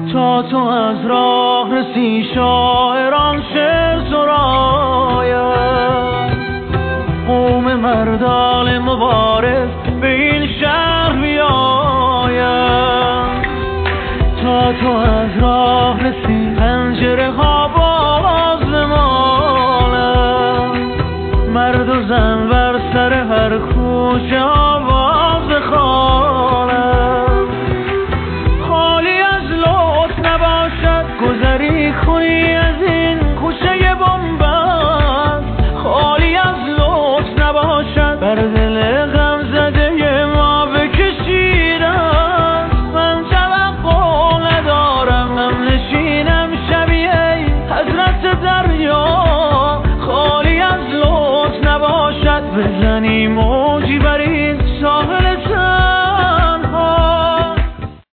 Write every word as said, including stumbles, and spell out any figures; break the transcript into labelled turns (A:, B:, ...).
A: تا تو از راه رسی شاعران شعر سراید، قوم مردان مبارز به این شهر بیاید. تا تو از راه رسی پنجره ها باز نماند، مرد و زن بر سر هر کوچه ها